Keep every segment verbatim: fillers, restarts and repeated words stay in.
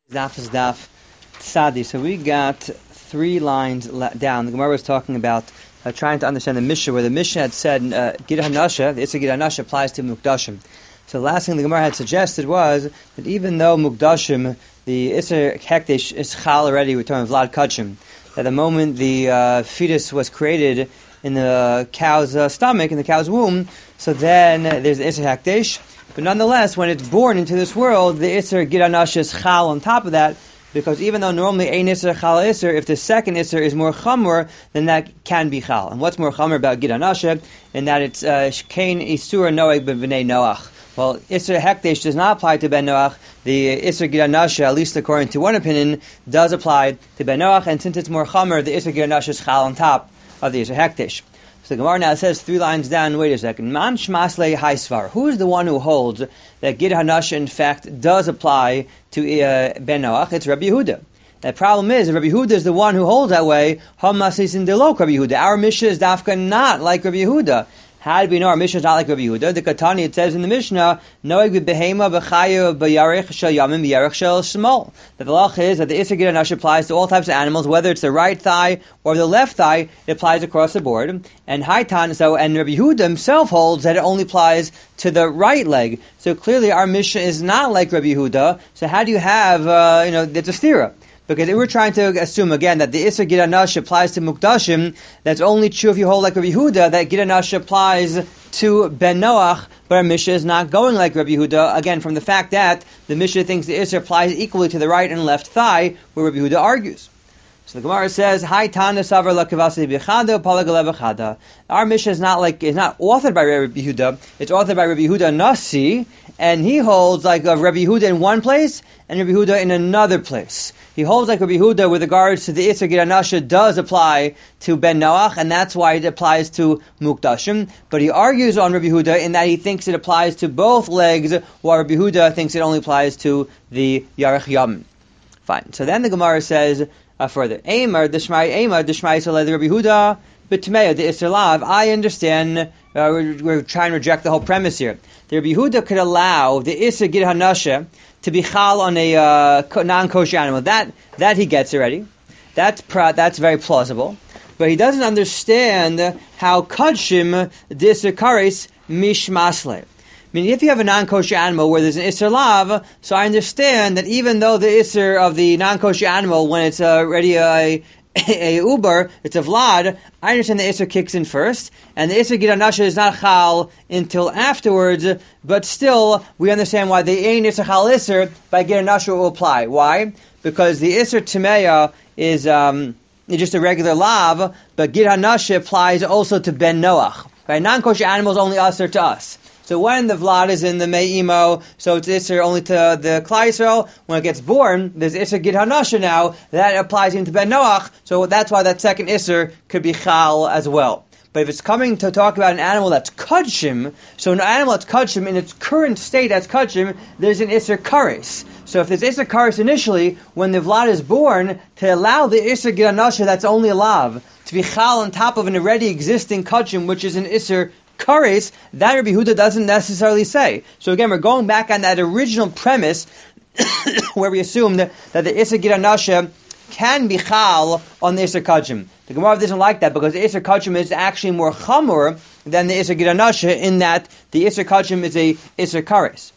Daf is Daf Tzadi. So we got three lines la- down. The Gemara was talking about uh, trying to understand the Mishnah, where the Mishnah had said uh, Gid Hanasha, the Isser Gid Hanasha applies to Mukdashim. So the last thing the Gemara had suggested was that even though Mukdashim, the Isser Hekdesh is Chal already, we're talking Vlad Kachim, that the moment the uh, fetus was created in the cow's uh, stomach, in the cow's womb, so then uh, there's the Isser Hekdesh. But nonetheless, when it's born into this world, the Isser Gid Hanasha is Chal on top of that, because even though normally Ein Isser Chal Isser, if the second Isser is more Chamor, then that can be Chal. And what's more Chamor about Gid Hanasha? In that it's Kain Isur Noeg B'Bnei Noach. Well, Isser Hekdesh does not apply to Ben Noach. The Isser Gid Hanasha, at least according to one opinion, does apply to Ben Noach, and since it's more Chamor, the Isser Gid Hanasha is Chal on top of the Isser Hekdesh. So the Gemara now says three lines down, wait a second. Man Shmasle Haisvar. Who is the one who holds that Gid Hanasha, in fact, does apply to uh, Ben Noach? It's Rabbi Yehuda. The problem is, Rabbi Yehuda is the one who holds that way. Hamasis in Delok Rabbi Yehuda. Our Mishnah is dafka not like Rabbi Yehuda. How do we know our Mishnah is not like Rabbi Yehuda? The Katani, it says in the Mishnah, Noeg b'behema b'chayu b'yarech shel yamim b'yarech shel shmol. That the law is that the Isser Gid Hanasha applies to all types of animals, whether it's the right thigh or the left thigh, it applies across the board. And Haitan, so, and Rabbi Yehuda himself holds that it only applies to the right leg. So clearly our Mishnah is not like Rabbi Yehuda. So how do you have, uh, you know, it's a stira? Because if we're trying to assume, again, that the Isser Gid Hanasha applies to Mukdashim, that's only true if you hold like Rabbi Yehuda, that Gid Hanasha applies to Ben Noach, but our Mishnah is not going like Rabbi Yehuda, again, from the fact that the Mishnah thinks the Isser applies equally to the right and left thigh, where Rabbi Yehuda argues. So the Gemara says, "Hi Tana Savar Lakavasi Bechada Palagale Bechada." Our Mishnah is not like is not authored by Rabbi Yehuda; it's authored by Rabbi Yehuda Nasi, and he holds like uh, Rabbi Yehuda in one place and Rabbi Yehuda in another place. He holds like Rabbi Yehuda with regards to the Isser Gid Hanasha does apply to Ben Noach, and that's why it applies to Mukdashim. But he argues on Rabbi Yehuda in that he thinks it applies to both legs, while Rabbi Yehuda thinks it only applies to the Yarech Yam. Fine. So then the Gemara says. Uh, further, Eimer, the Shmai Eimer, the Shmai Saleh, the Rabbi Yehuda, B'Tmei, the Isser Lav. I understand. Uh, we're, we're trying to reject the whole premise here. The Rabbi Yehuda could allow the Isser Gid Hanasha to be chal on a uh, non-kosher animal. That that he gets already. That's pra- that's very plausible. But he doesn't understand how Kadshim the Isser Kares Mishmasle. I mean, if you have a non-kosher animal where there's an Isser Lav, so I understand that even though the Isser of the non-kosher animal, when it's already a, a, a Uber, it's a Vlad, I understand the Isser kicks in first, and the Isser Gid Hanasha is not Chal until afterwards, but still, we understand why the Ein Isser Chal Isser by Gid Hanasha will apply. Why? Because the Isser Timeya is um, just a regular Lav, but Gid Hanasha applies also to Ben Noach. Right? Non-kosher animals only Isser to us. So when the Vlad is in the Me'imo, so it's Isser only to the Klal Yisrael. When it gets born, there's Isser Gid Hanasha now. That applies into Ben Noach. So that's why that second Isser could be Chal as well. But if it's coming to talk about an animal that's Kadshim, so an animal that's Kadshim, in its current state as Kadshim, there's an Isser Kares. So if there's Isser Kares initially, when the Vlad is born, to allow the Isser Gid Hanasha that's only a Lav, to be Chal on top of an already existing Kadshim, which is an Isser Kares, that Rabbi Yehuda doesn't necessarily say. So again, we're going back on that original premise where we assumed that, that the Isser Gid Hanasha can be Chal on the Isser Kachim. The Gemara doesn't like that because the Isser Kachim is actually more Chamor than the Isser Gid Hanasha in that the Isser Kachim is a Isser Kares.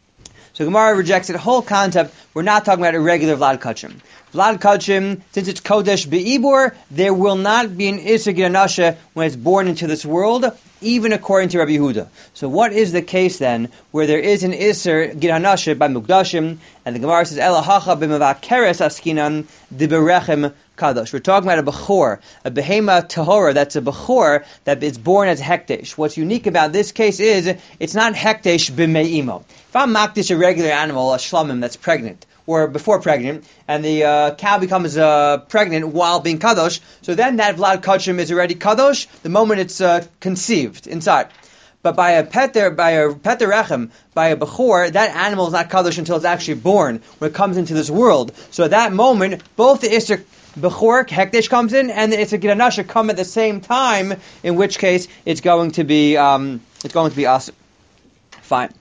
So Gemara rejects the whole concept. We're not talking about a regular Vlad Kachim. Vlad Kachim, since it's Kodesh Be'ibur, there will not be an Isser Gid Hanasha when it's born into this world, even according to Rabbi Yehuda. So what is the case then, where there is an Isser Gid Hanasha by Mukdashim, and the Gemara says, Ela hacha b'mavakeres askinan diberechem kadosh. We're talking about a Bechor, a Behema Tahora, that's a Bechor that is born as Hekdesh. What's unique about this case is, it's not Hekdesh b'me'imo. If I'm makdish a regular animal, a shlamim that's pregnant, or before pregnant, and the uh, cow becomes uh, pregnant while being kadosh, so then that Vlad Kachim is already kadosh the moment it's uh, conceived inside. But by a peter, by a peter rechem, by a bechor, that animal is not kadosh until it's actually born, when it comes into this world. So at that moment, both the Isser Bechor, Hekdesh comes in, and the Isser Gid Hanasha come at the same time, in which case it's going to be, um, it's going to be awesome. Fine.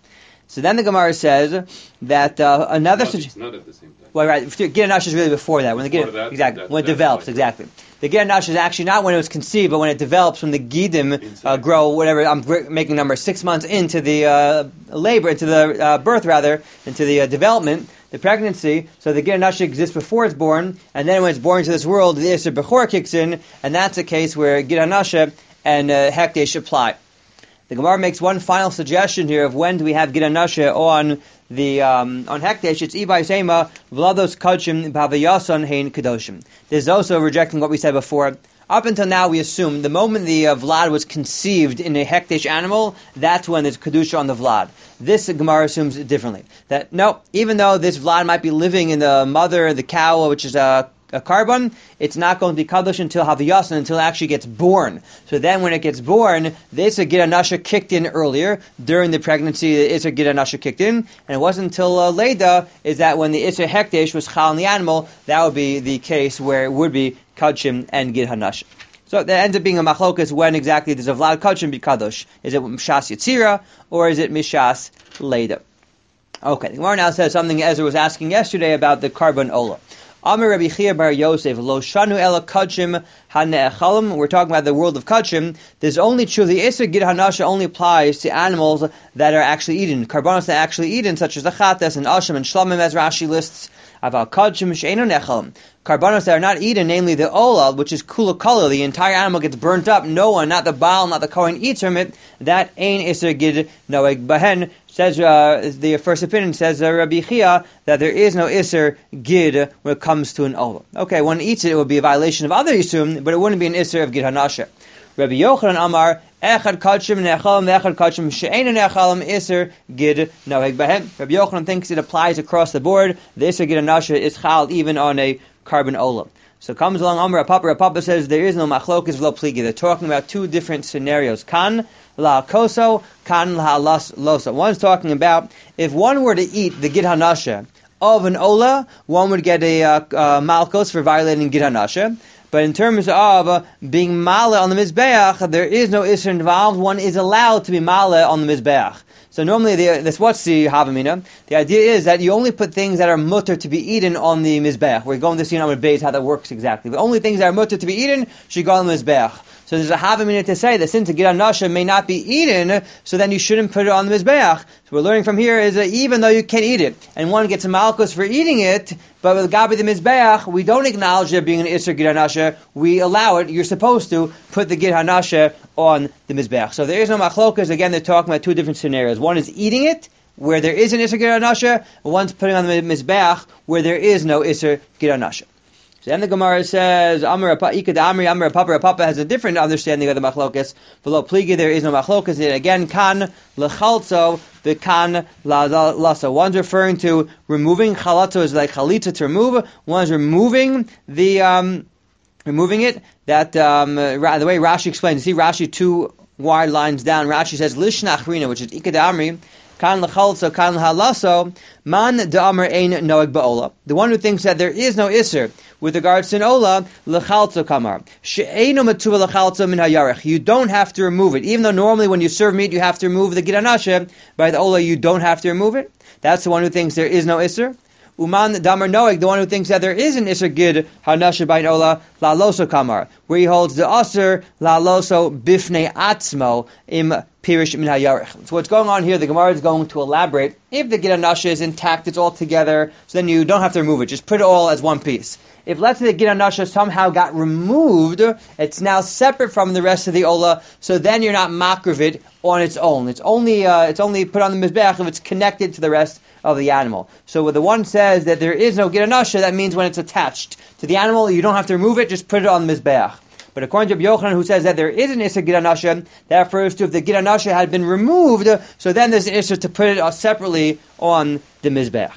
So then the Gemara says that uh, another... No, it's not at the same time. Well, right. Gid Hanash is really before that. When the Gid, that, exactly that, when it that, develops, like exactly. The Gid Hanash is actually not when it was conceived, but when it develops, when the Gidim uh, grow, whatever. I'm making number six months into the uh, labor, into the uh, birth rather, into the uh, development, the pregnancy. So the Gid Hanash exists before it's born, and then when it's born into this world, the Isser Bechor kicks in, and that's a case where Gid Hanash and uh, Hekdesh apply. The Gemara makes one final suggestion here of when do we have Gid Hanash on the um, on Hekdesh. It's Ibai Sema Vlados Kachim Bavayason Hein Kedoshim. This is also rejecting what we said before. Up until now, we assume the moment the uh, Vlad was conceived in a Hekdesh animal, that's when there's Kedusha on the Vlad. This Gemara assumes differently. That no, even though this Vlad might be living in the mother, the cow, which is a a carbon, it's not going to be kadosh until Haviyasan, until it actually gets born. So then when it gets born, the Isser Gid Hanash kicked in earlier. During the pregnancy, the Isser Gid Hanash kicked in, and it wasn't until uh, Leda is that when the Isser Hekdesh was chal on the animal, that would be the case where it would be Kachim and Gid Hanash. So that ends up being a machlokas when exactly does a Vlad Kachim be kadosh. Is it Mishas Yitzira, or is it Mishas Leda? Okay, the Gemara now says something Ezra was asking yesterday about the carbon ola. Amar Rabbi Chia bar Yosef, lo shanu ela kachim hane'echalim. We're talking about the world of kachim. There's only true, the Isser Gid Hanash only applies to animals that are actually eaten, carbonos that are actually eaten, such as the chatas and asham and shlamim, as Rashi lists. Aval kachim she'enu nechalim. Carbonos that are not eaten, namely the ola, which is kula kala, the entire animal gets burnt up. No one, not the Baal, not the Kohen, eats from it. That ain Isser Gid Noeg Bahen. Says uh, the first opinion says uh, Rabbi Chia that there is no Isser Gid when it comes to an ola. Okay, when it eats it, it would be a violation of other Yisum, but it wouldn't be an Isser of Gid Hanash. Rabbi Yochanan Amar Echad Kachim Nechalim Echad Kachim She'enu Nechalim Isser Gid Noeg Bahen. Rabbi Yochanan thinks it applies across the board. The Isser Gid Hanash is chal even on a carbon ola. So comes along Amar Papa. Papa says there is no machlokas v'lo pligi. They're talking about two different scenarios. Kan la koso, kan la losa. One's talking about if one were to eat the Gid Hanash of an ola, one would get a uh, uh, malkos for violating Gid Hanash. But in terms of uh, being male on the mizbeach, there is no isser involved. One is allowed to be male on the mizbeach. So normally, the, that's what's the havamina. The idea is that you only put things that are mutter to be eaten on the mizbeach. We're going to see in our base how that works exactly. The only things that are mutter to be eaten should go on the mizbeach. So there's a havamina to say that since the Gid Hanash may not be eaten, so then you shouldn't put it on the mizbeach. So we're learning from here is that even though you can eat it, and one gets a malchus for eating it, but with Gabi the mizbeach, we don't acknowledge there being an Isser Gid Hanash. We allow it. You're supposed to put the Gid Hanash on the mizbeach. So there is no machlokas. Again, they're talking about two different scenarios. One is eating it, where there is an Isser Gid Hanash, and one's putting on the mizbeach, where there is no Isser Gid Hanash. So then the Gemara says, Amar Ikad Amri, Amar Papa, Papa has a different understanding of the machlokas. Below pligi, there is no machlokas. And again, kan lechalzo, the kan la lasa. One's referring to removing chalatzo is like chalitza to remove. One's removing the um, removing it. That um, the way Rashi explains. You see Rashi two wide lines down. Rashi says lishnachrina, which is Ikad Amri. Kan lechalzo, kan halaso, man da'amar ein noeg ba'ola. The one who thinks that there is no isser with regards to an ola, lechalzo kamar. She'eino matuva lechalzo min hayarech. You don't have to remove it. Even though normally when you serve meat, you have to remove the Gid Hanash, by the ola you don't have to remove it. That's the one who thinks there is no isser. Uman damar noeg, the one who thinks that there is an isser Gid Hanash by an ola, la loso kamar, where he holds the aser la loso bifnei atzmo im pirish min hayarech. So what's going on here, the Gemara is going to elaborate. If the Gid Hanash is intact, it's all together, so then you don't have to remove it. Just put it all as one piece. If let's say the Gid Hanash somehow got removed, it's now separate from the rest of the ola, so then you're not makriv it on its own. It's only uh, it's only put on the mizbeach if it's connected to the rest of the animal. So when the one says that there is no Gid Hanash, that means when it's attached to the animal, you don't have to remove it, just put it on the mizbeach. But according to Rabbi Yochanan, who says that there is an Isser Gid Hanash, that refers to if the Gid Hanash had been removed, so then there's an Isser to put it separately on the Mizbeach.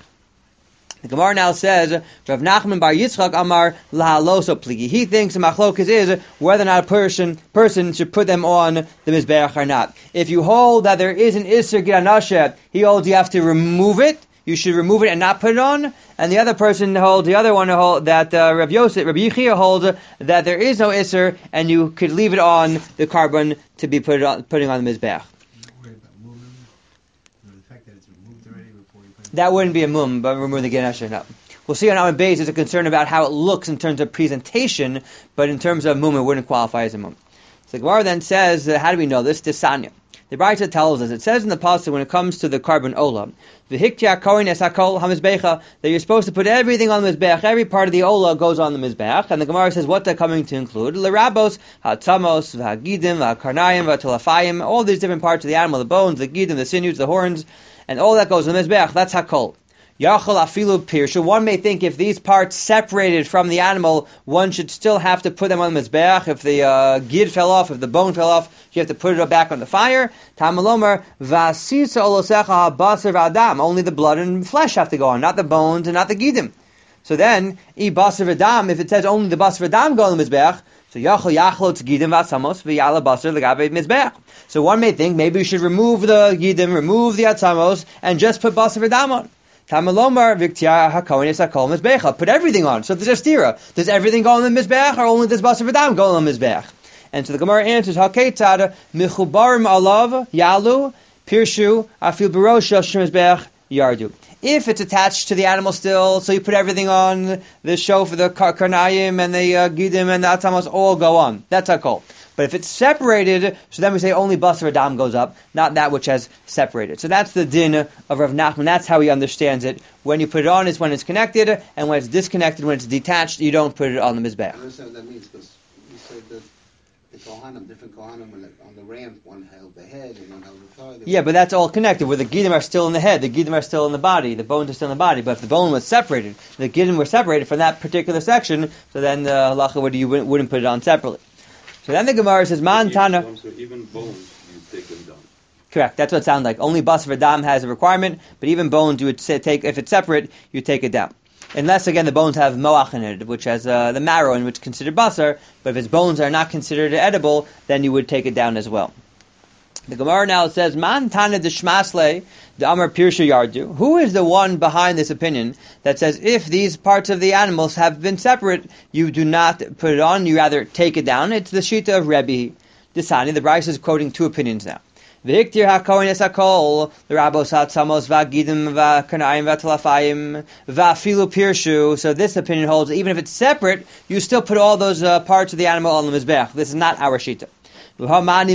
The Gemara now says, Rav Nachman bar Yitzchak Amar lahaloso pligi. He thinks the machlokas is whether or not a person person should put them on the Mizbeach or not. If you hold that there is an Isser Gid Hanash, he holds you have to remove it. You should remove it and not put it on. And the other person holds, the other one hold that uh, Rabbi Yosef, Rabbi Yechia holds that there is no Isser, and you could leave it on the carbon to be put on, putting on the Mizbeach. that wouldn't be a mum, but remove the Gidin no. We'll see on our base there's a concern about how it looks in terms of presentation, but in terms of mum, it wouldn't qualify as a mum. So the Gemara then says, uh, how do we know this? Tisanya. The Brisa tells us, it says in the pasuk when it comes to the carbon ola, v'hiktia kohen es hakol hamizbecha, that you're supposed to put everything on the mizbech, every part of the ola goes on the mizbech, and the Gemara says what they're coming to include, l'rabos, ha'tzamos, v'hagidim, v'hakarnayim, v'hatalafayim, all these different parts of the animal, the bones, the gidim, the sinews, the horns, and all that goes on the mizbech, that's hakol. Yachol afilu pirshu. One may think if these parts separated from the animal, one should still have to put them on the mizbeach. If the uh, gid fell off, if the bone fell off, you have to put it back on the fire. Tamalomer vasisa olosecha basar v'adam. Only the blood and flesh have to go on, not the bones and not the gidim. So then, i basar v'adam. If it says only the basar v'adam go on the mizbeach, so yachol yachlo gidim v'atzamos v'yala basar l'gabe mizbeach. So one may think maybe we should remove the gidim, remove the atzamos, and just put basar v'adam on. Tamalomar Victia Hakohen is Hakol Mizbecha. Put everything on. So there's a stira. Does everything go on the Mizbech, or only does Basar V'dam go on the Mizbech? And so the Gemara answers, Hakeitzad Michubarim Alav Yalu Pirshu Afil Barosha Shemizbech Yardu. If it's attached to the animal still, so you put everything on, the show for the Karnayim and the uh, Gidim and the Atamos all go on. That's Hakol. But if it's separated, so then we say only Basar Adam goes up, not that which has separated. So that's the din of Rav Nachman. That's how he understands it. When you put it on is when it's connected, and when it's disconnected, when it's detached, you don't put it on the Mizbech. I understand what that means, because you said that the Kohanim, different Kohanim, on the ramp, one held the head and one held the thigh. Yeah, but that's all connected, where the Gidim are still in the head, the Gidim are still in the body, the bones are still in the body. But if the bone was separated, the Gidim were separated from that particular section, so then the halacha would you wouldn't, wouldn't put it on separately. So then the Gemara says, Man Tana. So even bones, you take them down. Correct, that's what it sounds like. Only Basar V'dam has a requirement, but even bones, you would say, take, if it's separate, you take it down. Unless, again, the bones have moach in it, which has uh, the marrow, in which is considered Basar, but if its bones are not considered edible, then you would take it down as well. The Gemara now says, Man Tana Deshmasle, the Amar Pirsha Yardu. Who is the one behind this opinion that says if these parts of the animals have been separate, you do not put it on, you rather take it down? It's the Shita of Rebbe Disani. The Bryce is quoting two opinions now. V'iktir ha'kohen es ha'kol, the Rabos ha'tzamos v'agidim v'karnayim v'talafayim v'afilu pirshu. So this opinion holds that even if it's separate, you still put all those uh, parts of the animal on the Mizbech. This is not our Shita. So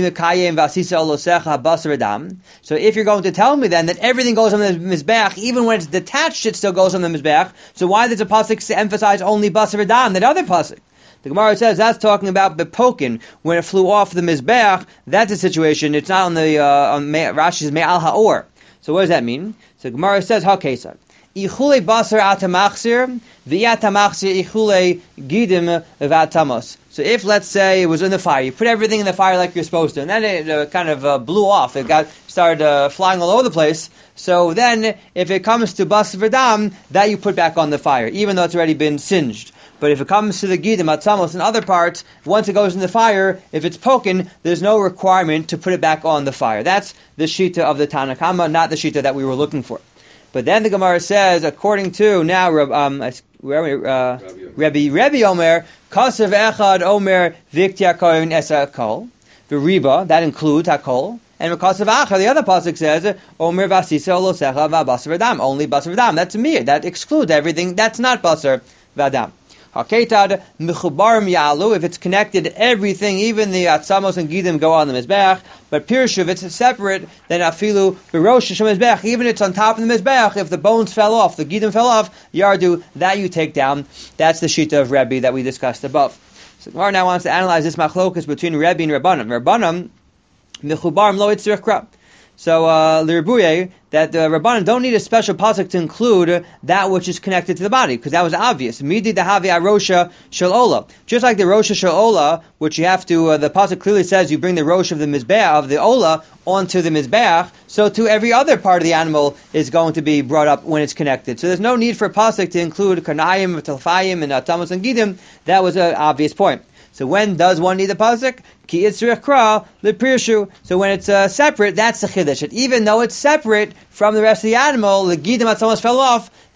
if you're going to tell me then that everything goes on the Mizbech, even when it's detached, it still goes on the Mizbech, so why does the pasuk emphasize only Basar V'dam, that other pasuk? The Gemara says that's talking about Bepokin, when it flew off the Mizbech. That's a situation, it's not on the, uh, on Me, Rashi's Me'al Ha'or. So what does that mean? So the Gemara says, Ha'kesar. Ichule basar atamachsir, v'yatamachsir ichule gidim v'atamos. So if, let's say, it was in the fire, you put everything in the fire like you're supposed to, and then it uh, kind of uh, blew off, it got started uh, flying all over the place, so then if it comes to basar v'dam, that you put back on the fire, even though it's already been singed. But if it comes to the gidim, atzamos, and other parts, once it goes in the fire, if it's poken, there's no requirement to put it back on the fire. That's the shita of the Tanna Kama, not the shita that we were looking for. But then the Gemara says, according to now, um, where are we? Uh, Rebbe Rebbe Omer, Kasav Echad Omer Viktia Kohen Esa Kol, the Reba, that includes Hakol, and Kasav Achar, the other pasuk says, Omer Vasisa Olosecha VaBasar V'dam, only Basar V'dam. That's mir, that excludes everything. That's not Basar V'dam. Haketad Mechubarim Yalu, if it's connected, everything, even the Atzamos and Gidim go on the Mizbech. But Pirshu, if it's separate, then Afilu Berosh Shem Mizbech, even if it's on top of the Mizbech, if the bones fell off, the Gidim fell off, Yardu, that you take down. That's the Shita of Rebbe that we discussed above. So Gemara now wants to analyze this machlokus between Rebbe and Rabbanim. Rabbanim, Mechubarim Lo Yitzrich Kra. So, uh, L'Ribuye, that the Rabbanan don't need a special pasuk to include that which is connected to the body, because that was obvious. Midi dahavi arosha shel ola. Just like the rosha shel ola, which you have to, uh, the pasuk clearly says you bring the rosh of the mizbeach, of the ola, onto the mizbeach, so to every other part of the animal is going to be brought up when it's connected. So there's no need for a pasuk to include karnayim, talfayim, and atamos and gidim. That was an obvious point. So when does one need the pasuk? Ki yitzrich kra lepirshu. So when it's uh, separate, that's the chiddush. Even though it's separate from the rest of the animal, the gidim atzamos fell off.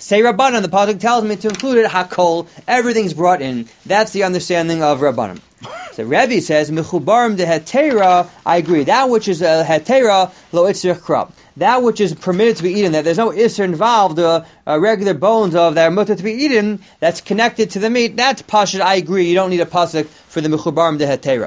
Say Rabbanan, the pasuk tells me to include it, hakol, everything's brought in. That's the understanding of Rabbanan. So Rebbe says, mechubarim de hetera, I agree. That which is a hetera, lo itzrich krab. That which is permitted to be eaten, that there's no isser involved, uh, uh, regular bones of that are mutter to be eaten, that's connected to the meat, that's pashut, I agree. You don't need a pasuk for the mechubarim de hetera.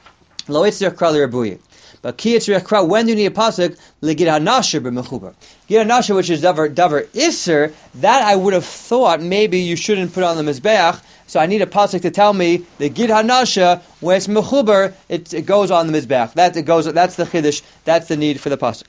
Lo itzrich krab l'rabuye. But ki yitzrich krab, when do you need a pasuk? Legid hanasher b'mechubar. Gid hanasher, which is davar davar isser, that I would have thought maybe you shouldn't put on the mizbeach. So I need a pasuk to tell me the gid hanasher, when it's mechubar, it, it goes on the mizbeach. That it goes. That's the chiddush. That's the need for the pasuk.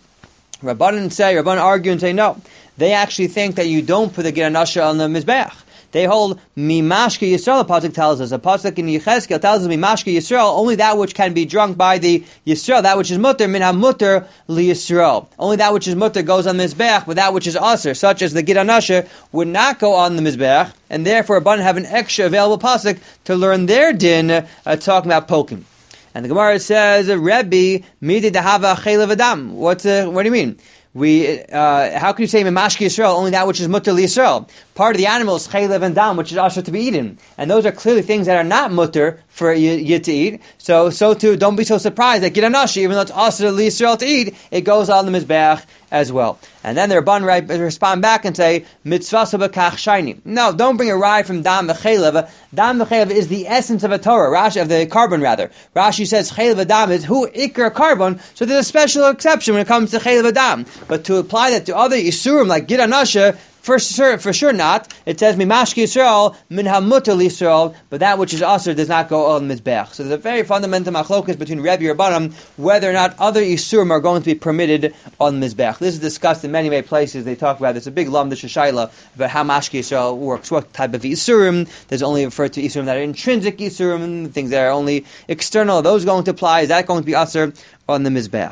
Rabbanan say, Rabbanan argue and say no. They actually think that you don't put the gid hanasher on the mizbeach. They hold Mimashke Yisrael, the pasuk tells us. A pasuk in Yechezkel tells us Mimashke Yisrael, only that which can be drunk by the Yisrael, that which is mutter, min ha-mutter li Yisrael. Only that which is mutter goes on the mizbeach, but that which is aser, such as the gid hanasher, would not go on the mizbeach, and therefore Rabbanan have an extra available pasuk to learn their din, uh, talking about poking. And the Gemara says, Rebbe, midi dehava chelev adam. What's uh, what do you mean? We, uh, how can you say Mimashke Yisrael, only that which is mutter li Yisrael? Part of the animal is chaylev and dam, which is also to be eaten. And those are clearly things that are not mutter for you, you to eat. So, so too, don't be so surprised that gid hanasher, even though it's also li Yisrael to eat, it goes on the mizbeach as well. And then the Rabban right, respond back and say, mitzvah sabakach shiny. No, don't bring a rye from dam v'chaylev. Dam v'chaylev is the essence of a Torah, Rashi, of the carbon rather. Rashi says chaylev dam is hu ikar carbon, so there's a special exception when it comes to chaylev dam. But to apply that to other isurim like gid hanasher, For sure, for sure not. It says Mimashke Yisrael, min ha-mutter li Yisrael, but that which is aser does not go on mizbeach. So there's a very fundamental machlokas between Rebbe and Rabbanan whether or not other isurim are going to be permitted on mizbeach. This is discussed in many, many places. They talk about it. There's a big lamda shashayla about how Mashke Yisrael works, what type of isurim. There's only referred to isurim that are intrinsic isurim, things that are only external. Are those going to apply? Is that going to be aser on the mizbeach?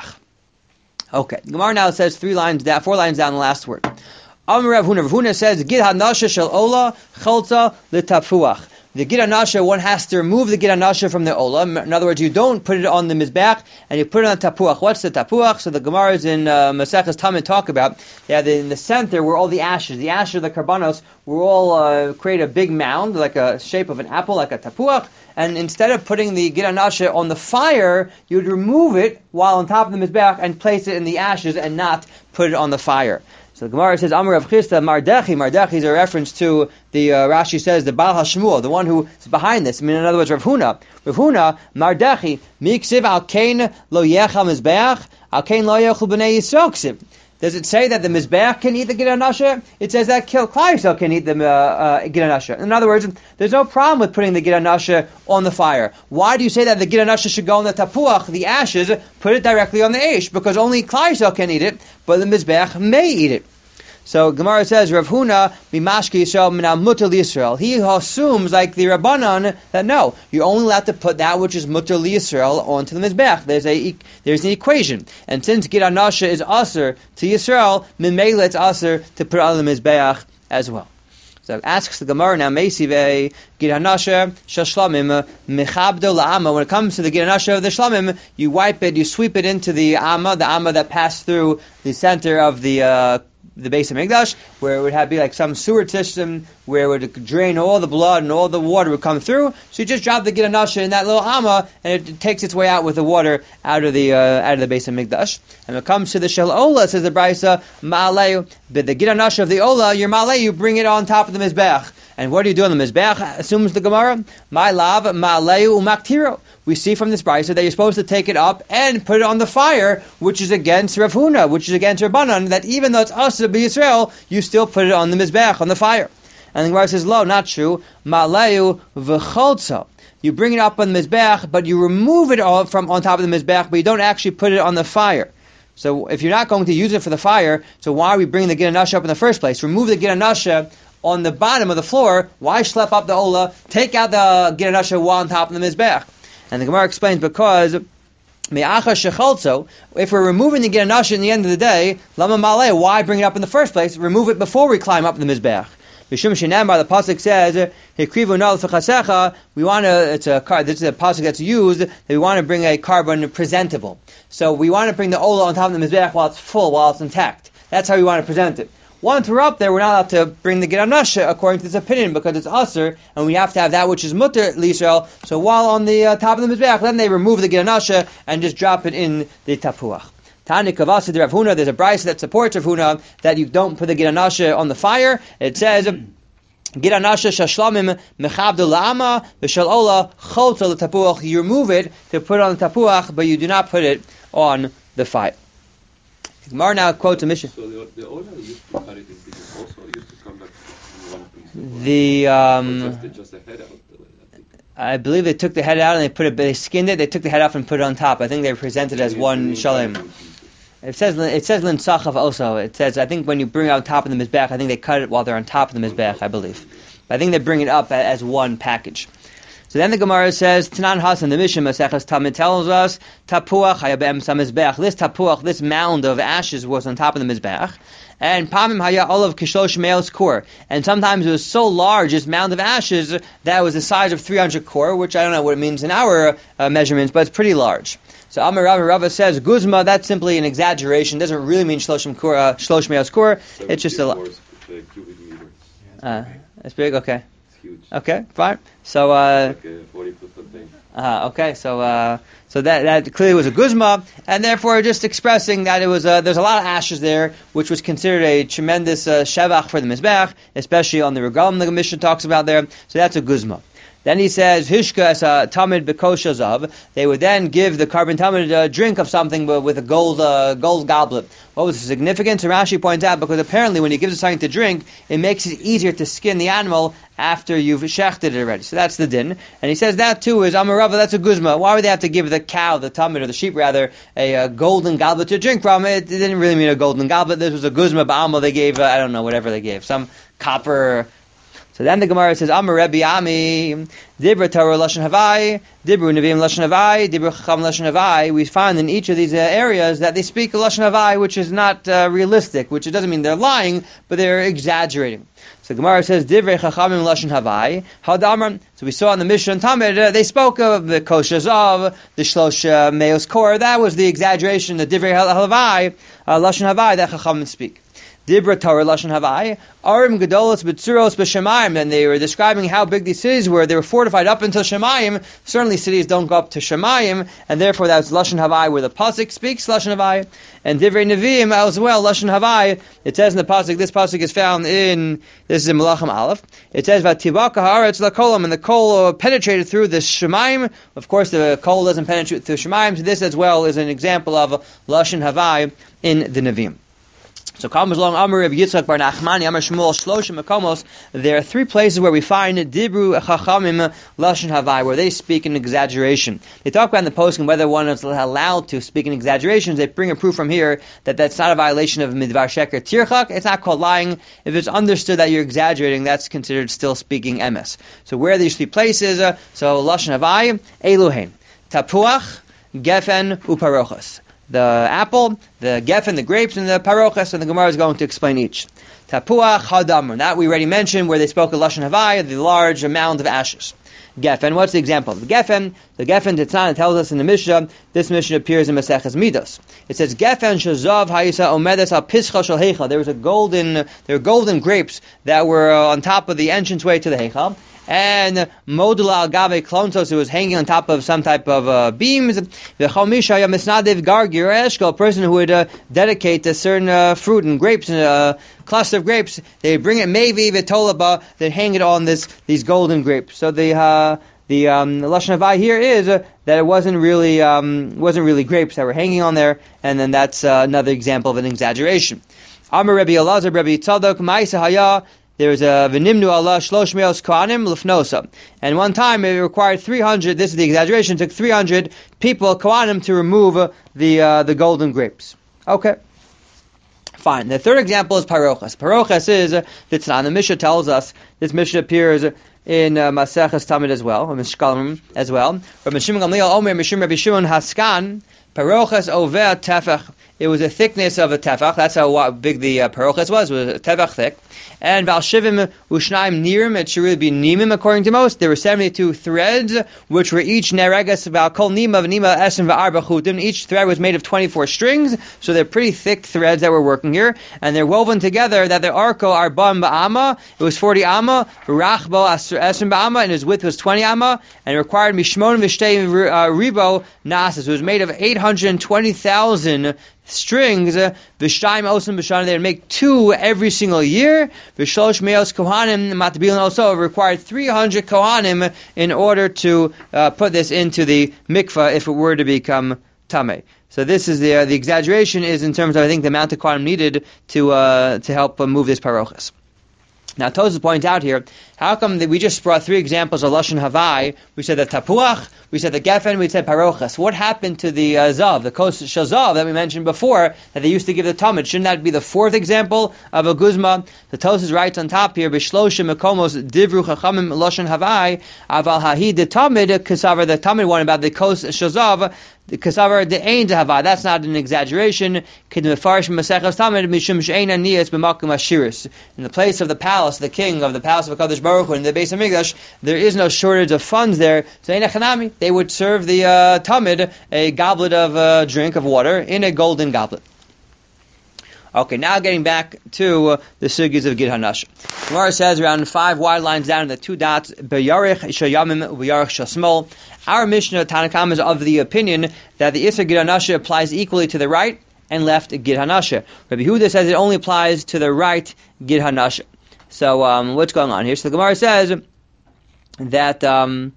Okay, Gemara now says three lines down, four lines down the last word. Amar Rav Huna. Rav Huna says, Gid hanasher shel ola chalta l'tapuach. The gid hanasher, one has to remove the gid hanasher from the ola. In other words, you don't put it on the mizbeach, and you put it on the tapuach. What's the tapuach? So the Gemaras in uh, Maseches Tamid talk about, yeah, the, in the center were all the ashes. The ashes of the karbanos were all uh, create a big mound, like a shape of an apple, like a tapuach. And instead of putting the gid hanasher on the fire, you would remove it while on top of the mizbeach and place it in the ashes and not put it on the fire. So the Gemara says, Amar Rav Chisda, Mardechi. Mardechi is a reference to the, uh, Rashi says, the Baal HaShmuel, the one who is behind this. I mean, in other words, Rav Huna. Rav Huna, Mardechi, Miksiv al kain lo yechal mizbeach, al kain lo yechal b'nei Yisrael ksiv. Does it say that the mizbeach can eat the gid hanasher? It says that Klal Yisrael can eat the uh, uh, gid hanasher. In other words, there's no problem with putting the gid hanasher on the fire. Why do you say that the gid hanasher should go on the tapuach, the ashes, put it directly on the eish? Because only Klal Yisrael can eat it, but the mizbeach may eat it. So Gemara says, Rav Huna, Mimashke Yisrael, min ha-mutter li Yisrael. He assumes, like the Rabbanan, that no, you're only allowed to put that which is mutter li Yisrael onto the mizbeach. There's a there's an equation, and since gid hanasher is aser to Yisrael, min meila it's aser to put on the mizbeach as well. So asks the Gemara now, Meisivei gid hanasher shashlamim mechabdo la'ama. When it comes to the gid hanasher of the shlamim, you wipe it, you sweep it into the amma, the amma that passed through the center of the uh, the base of Mikdash, where it would have be like some sewer system where it would drain all the blood and all the water would come through. So you just drop the gid hanasher in that little amma, and it takes its way out with the water out of the uh, out of the base of Mikdash. And when it comes to the shel ola, says the Brisa, ma'aleu, but the gid hanasher of the ola, your ma'aleu, you bring it on top of the mizbeach. And what do you do on the mizbeach? Assumes the Gemara, my lav ma'aleu umaktiro. We see from this brisa that you're supposed to take it up and put it on the fire, which is against Rav Huna, which is against Rabbanan, that even though it's Asr b'Yisrael, you still put it on the mizbeach, on the fire. And the Gemara says, lo, not true. Ma'aleu v'cholza. You bring it up on the mizbeach, but you remove it all from on top of the mizbeach, but you don't actually put it on the fire. So if you're not going to use it for the fire, so why are we bringing the gid hanasher up in the first place? Remove the gid hanasher on the bottom of the floor. Why schlep up the ola? Take out the gid hanasher while on top of the mizbeach. And the Gemara explains because if we're removing the gid hanasher in the end of the day, lama maleh, why bring it up in the first place? Remove it before we climb up the mizbeach. B'shum shenamar, the pasuk says, "Hekrivu nal v'chasecha." We want to. It's a car. This is a pasuk that's used. That we want to bring a carbon presentable. So we want to bring the ola on top of the mizbeach while it's full, while it's intact. That's how we want to present it. Once we're up there, we're not allowed to bring the Gid HaNashe according to this opinion because it's Asr, and we have to have that which is Mutter L'Yisrael. So while on the uh, top of the Mizbeach, then they remove the Gid HaNashe and just drop it in the Tapuach. Tani Kavasi de Rav Huna, there's a brayso that supports Rav Huna that you don't put the Gid HaNashe on the fire. It says, Gid HaNashe shashlamim mechabdu la'ama v'shal ola chotza l'tapuach. You remove it to put it on the tapuach, but you do not put it on the fire. Gemara now quotes a mission. So the, the ola used to cut it in pieces also, used to come back in one piece. The um, Or just, just the head out. I believe they took the head out and they put it. They skinned it. They took the head off and put it on top. I think they presented it as one shalom. It says it says linsachav also. It says I think when you bring it on top of the mizbech, I think they cut it while they're on top of the mizbech. I believe. But I think they bring it up as one package. So then the Gemara says, Tanan Hasan, the Mishnah Maseches Tamid tells us, Tapuach haya be'emsa mizbech. This tapuach, this mound of ashes was on top of the mizbech. And Pamim haya olav kishlosh me'os kor. And sometimes it was so large, this mound of ashes, that it was the size of three hundred kor, which I don't know what it means in our uh, measurements, but it's pretty large. So Amar Rava Rava says, Guzma, that's simply an exaggeration. It doesn't really mean shloshim kor, uh, shlosh me'os kor. It's just a lot. Uh, it's big, okay. Huge. Okay, fine. So, uh, like a forty foot thing. uh, okay, so, uh, so that, that clearly was a guzma, and therefore just expressing that it was, uh, there's a lot of ashes there, which was considered a tremendous, uh, shevach for the mizbech, especially on the regalim the Mishnah talks about there, so that's a guzma. Then he says, Hishka as a tamid bekosha zav. They would then give the carbon tamid a drink of something with a gold uh, gold goblet. What was the significance? So Rashi points out, because apparently when he gives it something to drink, it makes it easier to skin the animal after you've shechted it already. So that's the din. And he says that too is Amarava, that's a guzma. Why would they have to give the cow, the tamid, or the sheep rather, a, a golden goblet to drink from? It, it didn't really mean a golden goblet. This was a guzma ba'amal. They gave, uh, I don't know, whatever they gave. Some copper. So then the Gemara says, Amar Rebbe Ami, Dibra Torah Lashon Havai, Dibra Nevi'im Lashon Havai, Dibra Chacham Lashon Havai. We find in each of these uh, areas that they speak Lashon Havai, which is not uh, realistic, which it doesn't mean they're lying, but they're exaggerating. So the Gemara says, Divrei Chachamim Lashon Havai, Hadamar. So we saw in the Mishnah and Tamid, uh, they spoke of the Kosher Zav, the Shlosh uh, Meos Kor. That was the exaggeration, the Divrei Havai, uh, Lashon Havai, that Chachamim speak. Dibra Torah Lashon Havai, Arim Gedolos B'Tzuros B'Shemayim, and they were describing how big these cities were. They were fortified up until Shemayim. Certainly cities don't go up to Shemayim, and therefore that's Lashon Havai where the Pasuk speaks Lashon Havai. And Divrei Nevi'im as well, Lashon Havai. It says in the Pasuk, this Pasuk is found in, this is in Melachim Aleph. It says, V'Tivaka Haaretz L'Kolam, and the coal penetrated through the Shemayim. Of course, the coal doesn't penetrate through Shemayim, so this as well is an example of Lashon Havai in the Nevi'im. So comes along Amar Reb Yitzchak Bar Nachmani, Amar Shmuel Shloshim Makomos. There are three places where we find Dibru Chachamim Lashon Havai, where they speak in exaggeration. They talk about in the posting whether one is allowed to speak in exaggerations. They bring a proof from here that that's not a violation of Midvar Sheker Tirchak. It's not called lying. If it's understood that you're exaggerating, that's considered still speaking emes. So where are these three places? Uh, so Lashon Havai, Eluhain, Tapuach, Gefen, Uparochas. The apple, the geffen, the grapes, and the parochas, and the Gemara is going to explain each. Tapuach, hadamr. That we already mentioned, where they spoke of Lashon Havai, the large amount of ashes. Geffen, what's the example? The geffen, the geffen Tetzan tells us in the Mishnah, this Mishnah appears in Maseches Midos. It says, Geffen shazav hayisa omedes al pischa shel heichal. There was a golden, there were golden grapes that were on top of the entranceway to the heichal. And modula al gave klontos, it was hanging on top of some type of uh, beams. The chomisha yamisnadev gargir eshkol, a person who would uh, dedicate a certain uh, fruit and grapes, and a uh, cluster of grapes, they bring it mevi v'tolaba, they hang it on this these golden grapes. So the uh, the um, Lashon Havai here is uh, that it wasn't really um, wasn't really grapes that were hanging on there, and then that's uh, another example of an exaggeration. Amar Rebbe Elazar, Rebbe Tzadok, Ma'isa Haya. There was a v'nimnu Allah shlosh meos kohanim lefnosa, and one time it required three hundred. This is the exaggeration. It took three hundred people kohanim to remove uh, the uh, the golden grapes. Okay, fine. The third example is parochas. Parochas is uh, the Tanna. The Mishnah tells us this Mishnah appears in uh, Maseches Tamid as well, or Mishkalim as well. From Mishim Gamliel Omer Mishim Rabbi Shimon Haskan Parochas over tefach. It was a thickness of a tefach. That's how big the uh, parochas was. It was a tefach thick. And val shivim ushnaim nirim. It should really be nimim according to most. There were seventy-two threads, which were each neregas val kol nima v'nima esen v'arba chutim. Each thread was made of twenty-four strings, so they're pretty thick threads that we're working here, and they're woven together. That the arko arbam ba'ama. It was forty amma. Rachbo esen ba'ama, and his width was twenty amma, and it required mishmon v'shtei ribo nasas. It was made of eight hundred twenty thousand strings. V'shtayim osim b'shana. They would make two every single year. V'shlosh meos kohanim matbilin. Also, it required three hundred kohanim in order to uh, put this into the mikvah if it were to become tameh. So this is the uh, the exaggeration is in terms of I think the amount of kohanim needed to uh, to help uh, move this parochas. Now, Tosfos points out here, how come that we just brought three examples of Lashon Havai? We said the Tapuach, we said the Geffen, we said Parochas. What happened to the uh, Zav, the Kos Shazav that we mentioned before, that they used to give the Talmud? Shouldn't that be the fourth example of a Guzma? The Tosfos writes on top here, B'shlosha Mekomos Divru Chachamim Lashon Havai, Aval Hahi the Talmud, Kasavar, the Talmud one about the Kos Shazav, the Kasavar the Ein Havai. That's not an exaggeration. In the place of the palace, the king of the palace of HaKadosh Baruch Hu, in the base of Mikdash, there is no shortage of funds there. So Ein Hanami, they would serve the uh, Talmud a goblet of uh, drink of water in a golden goblet. Okay, now getting back to uh, the sugis of Gid Hanash. Gemara says around five wide lines down in the two dots, B'yarich Shayamim B'yarich Shasmol. Our Mishnah Tanakam is of the opinion that the Isser Gid Hanasha applies equally to the right and left Gid Hanasha. Rabbi Yehuda says it only applies to the right Gid Hanasha. So um, what's going on here? So the Gemara says that um,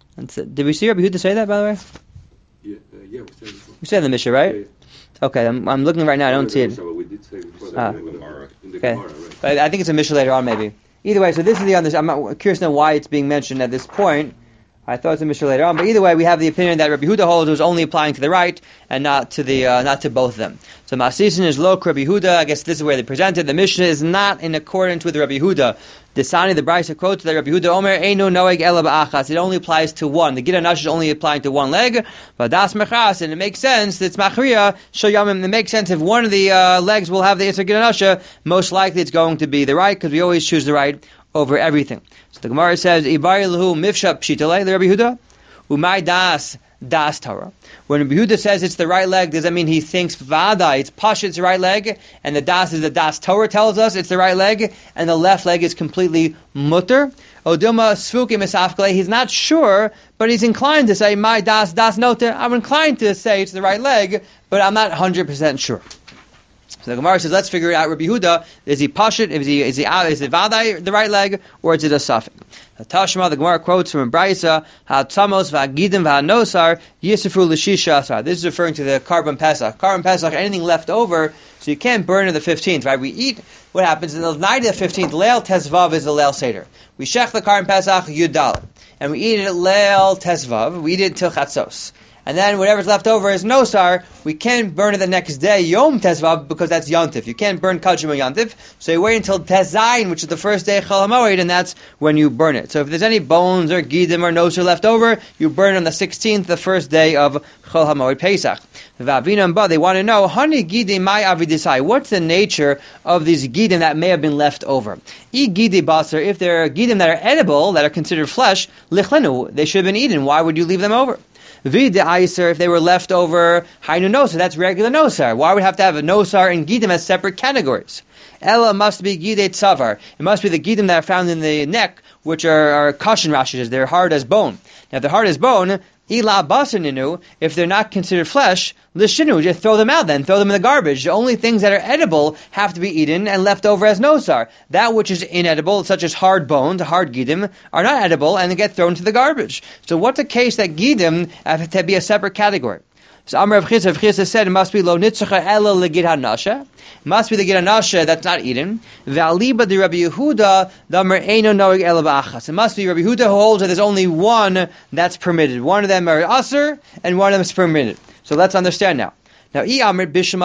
did we see Rabbi Yehuda say that, by the way? Yeah, uh, yeah, we said it before. We said in the Mishnah, right? Yeah, yeah. Okay, I'm, I'm looking right now. I don't see it. We did say before Ah. that in the Gemara, in the Okay, Gemara, right? but I think it's a Mishnah later on, maybe. Either way, so this is the under. I'm not curious to know why it's being mentioned at this point. I thought it's a Mishnah later on, but either way, we have the opinion that Rabbi Yehuda holds it was only applying to the right and not to the uh, not to both of them. So Masisin is lo Rabbi Yehuda. I guess this is where they presented. The Mishnah is not in accordance with Rabbi Yehuda. The Sani, the Brisa quotes that Rabbi Yehuda Omer Einu Noeg Ela Ba'achas. It only applies to one. The Gid Hanash is only applying to one leg. But Das Mechas, and it makes sense. It's Machriya Shoyamim. It makes sense if one of the uh, legs will have the Isser Gid Hanasha. Most likely, it's going to be the right because we always choose the right over everything. So the Gemara says Ibari Lahu Mifsha Pshitale. The Rabbi Yehuda. Umay das das Torah. When Rabbi Yehuda says it's the right leg, does that mean he thinks vada, it's pash, it's the right leg, and the das is the das Torah tells us it's the right leg, and the left leg is completely mutter? Odilma sfuki misafkale. He's not sure, but he's inclined to say my das das noter. I'm inclined to say it's the right leg, but I'm not one hundred percent sure. So the Gemara says, let's figure it out. Rabbi Yehuda, is he pashit? Is he is he is it vadai the right leg, or is it a safek? Tashma, the Gemara quotes from Brisa, "Ha'tzamos v'agidim v'hanosar yisifru l'shisha asar." This is referring to the Karban Pesach. Karban Pesach, anything left over, so you can't burn on the fifteenth, right? We eat. What happens in the night of the fifteenth? Leil Tesvav is the Leil Seder. We shech the Karban Pesach Yud Dalet, and we eat it at Leil Tesvav. We eat it till Chatzos. And then whatever's left over is nosar. We can't burn it the next day, Yom Tezvav, because that's Yontif. You can't burn Kachim or Yontif. So you wait until Tezayin, which is the first day of Chol HaMoed, and that's when you burn it. So if there's any bones or Gidim or nosar left over, you burn on the sixteenth, the first day of Chol HaMoed Pesach. They want to know, Hani Gidim Mai Avidisai, what's the nature of these Gidim that may have been left over? I Gidi Basar, if there are Gidim that are edible, that are considered flesh, Lichlenu, they should have been eaten. Why would you leave them over? Vida Iser, if they were left over, Hainu Nosar, that's regular Nosar. Why would we have to have a Nosar and Gidim as separate categories? Ella must be Gidei Tzavar. It must be the Gidim that are found in the neck, which are, are Kashin Rashish, they're hard as bone. Now, if they're hard as bone, Ila Basaninu, if they're not considered flesh, Lishinu, just throw them out then, throw them in the garbage. The only things that are edible have to be eaten and left over as nosar. That which is inedible, such as hard bones, hard gidim, are not edible and they get thrown to the garbage. So what's the case that gidim have to be a separate category? So Amar Rav Chizah, Rav Chizah said it must be lo nitzacha ela legid hanasha. It must be the gid hanasha that's not eaten. V'aliba de Rabbi Yehuda damer eino noeg ela ba'achas. It must be Rabbi Yehuda who holds that there's only one that's permitted. One of them are aser and one of them is permitted. So let's understand now. Now, if you understand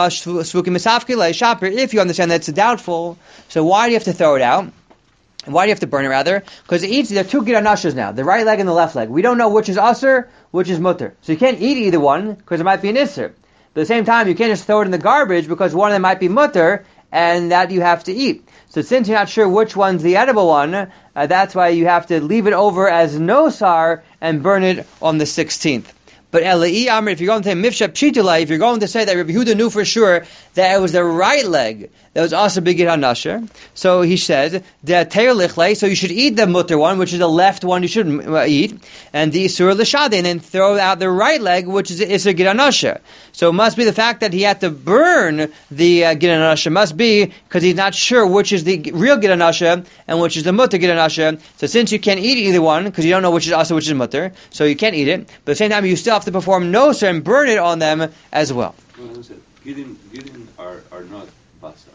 that it's doubtful, so why do you have to throw it out? Why do you have to burn it, rather? Because each, there are two gid hanashas now, the right leg and the left leg. We don't know which is aser, which is mutter. So you can't eat either one, because it might be an isser. But at the same time, you can't just throw it in the garbage because one of them might be mutter, and that you have to eat. So since you're not sure which one's the edible one, uh, that's why you have to leave it over as nosar and burn it on the sixteenth. But Elai Amr, if you're going to say Mifshah Pshitulai, if you're going to say that Rabbi Yehuda knew for sure that it was the right leg that was also Bigid HaNasher, so he says, so you should eat the mutter one, which is the left one you should uh, eat, and the Isur L'Shadi, and then throw out the right leg, which is Isur Gid HaNasher. So it must be the fact that he had to burn the uh, Gid HaNasher, must be because he's not sure which is the real Gid HaNasher and which is the mutter Gid HaNasher. So since you can't eat either one, because you don't know which is also which is mutter, so you can't eat it, but at the same time you still have to perform nosar and burn it on them as well. Gidim, gidim are, are not basar.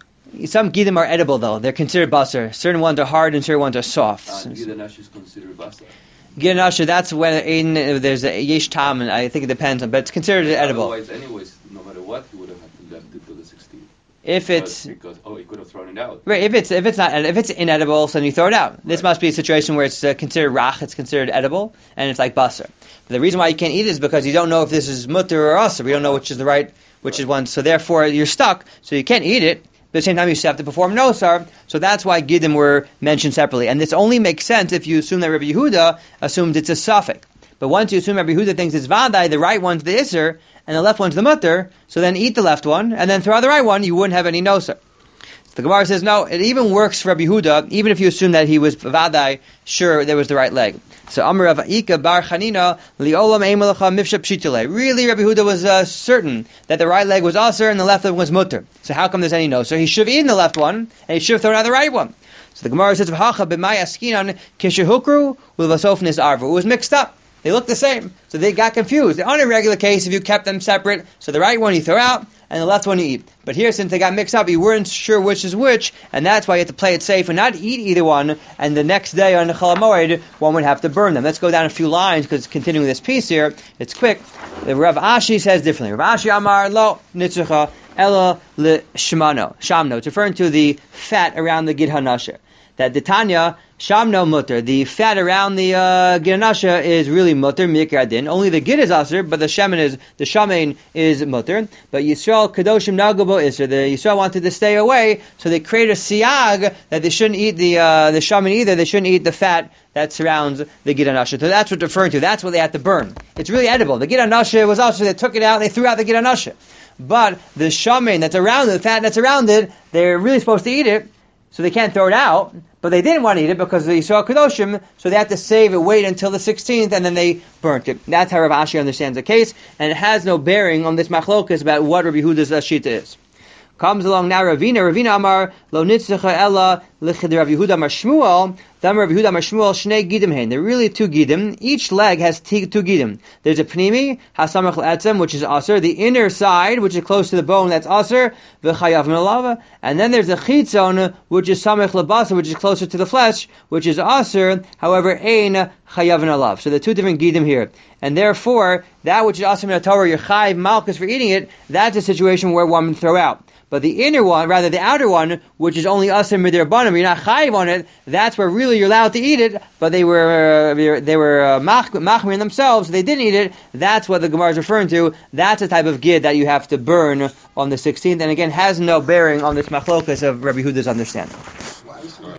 Some gidim are edible though; they're considered basar. Certain ones are hard and certain ones are soft. Uh, Gidanash is considered basar. Gidanash, that's when in, there's a yesh tam, and I think it depends on, but it's considered edible. Otherwise, anyways, no matter what, he would have had to left it to the sixteenth. If it's because, because oh, he could have thrown it out. Right, if it's if it's not if it's inedible, so then you throw it out. This right. must be a situation where it's uh, considered rach, it's considered edible, and it's like basar. But the reason why you can't eat it is because you don't know if this is mutter or asr. We don't know which is the right, which right. is one. So therefore, you're stuck. So you can't eat it. But at the same time, you still have to perform nosar. So that's why gidim were mentioned separately. And this only makes sense if you assume that Rabbi Yehuda assumed it's a suffix. But once you assume Rabbi Yehuda thinks it's vadai, the right one's the isser, and the left one's the mutter, so then eat the left one, and then throw out the right one, you wouldn't have any nosar. The Gemara says, no, it even works for Rabbi Yehuda, even if you assume that he was vadai, sure, there was the right leg. So Amar Rav Ika bar Chanina liolam eimalacha mifsha pshitule. Really, Rabbi Yehuda was uh, certain that the right leg was aser and the left leg was mutter. So how come there's any no? So he should have eaten the left one and he should have thrown out the right one. So the Gemara says, "V'hacha b'may askinan kishehukru ulvasofnis arvu." It was mixed up. They look the same, so they got confused. On a regular case, if you kept them separate, so the right one you throw out, and the left one you eat. But here, since they got mixed up, you weren't sure which is which, and that's why you have to play it safe and not eat either one, and the next day on the Chol HaMoed, one would have to burn them. Let's go down a few lines, because continuing this piece here, it's quick. The Rav Ashi says differently. Rav Ashi Amar Lo Nitzucha Ela Le Shmano. Shamno. It's referring to the fat around the Gid HaNasher. That the Tanya, Shamno mutter, the fat around the uh, Gid HaNasher is really mutter, mikra din. Only the Gid is aser, but the shaman is, the shaman is mutter. But Yisrael Kadoshim Nagabo Isser, the Yisrael wanted to stay away, so they created a siag that they shouldn't eat the, uh, the shaman either, they shouldn't eat the fat that surrounds the Gid HaNasher. So that's what they're referring to, that's what they had to burn. It's really edible. The Gid HaNasher was also, they took it out, they threw out the Gid HaNasher. But the shaman that's around it, the fat that's around it, they're really supposed to eat it, so they can't throw it out, but they didn't want to eat it because they saw Kedoshim, so they had to save it, wait until the sixteenth, and then they burnt it. That's how Rav Ashi understands the case, and it has no bearing on this machlokas about what Rabbi Yehuda's shita is. Comes along now Ravina, Ravina Amar, Lo Nitzcha Ella, Lichid Rav Yehuda Amar Shmuel, Dam Rav Yehuda Amar Shmuel, Shnei Gidim Hein. There are really two Gidim. Each leg has t- two Gidim. There's a Pnimi, Hasamach L'etzem, which is Aser, the inner side, which is close to the bone, that's Aser, V'chayav Melava, and then there's a Chitzon, which is Samach L'basa, which is closer to the flesh, which is Aser, however, Ein Chayav Melava. So there are two different Gidim here. And therefore, that which is Aser Min HaTorah, your Chayav Malchus for eating it, that's a situation where one would throw out. But the inner one, rather the outer one, which is only aser midirbanim, you're not chayiv on it, that's where really you're allowed to eat it, but they were uh, they were uh, machmir in themselves, they didn't eat it, that's what the Gemara is referring to, that's a type of gid that you have to burn on the sixteenth, and again, has no bearing on this machlokas of Rabbi Yehuda's understanding.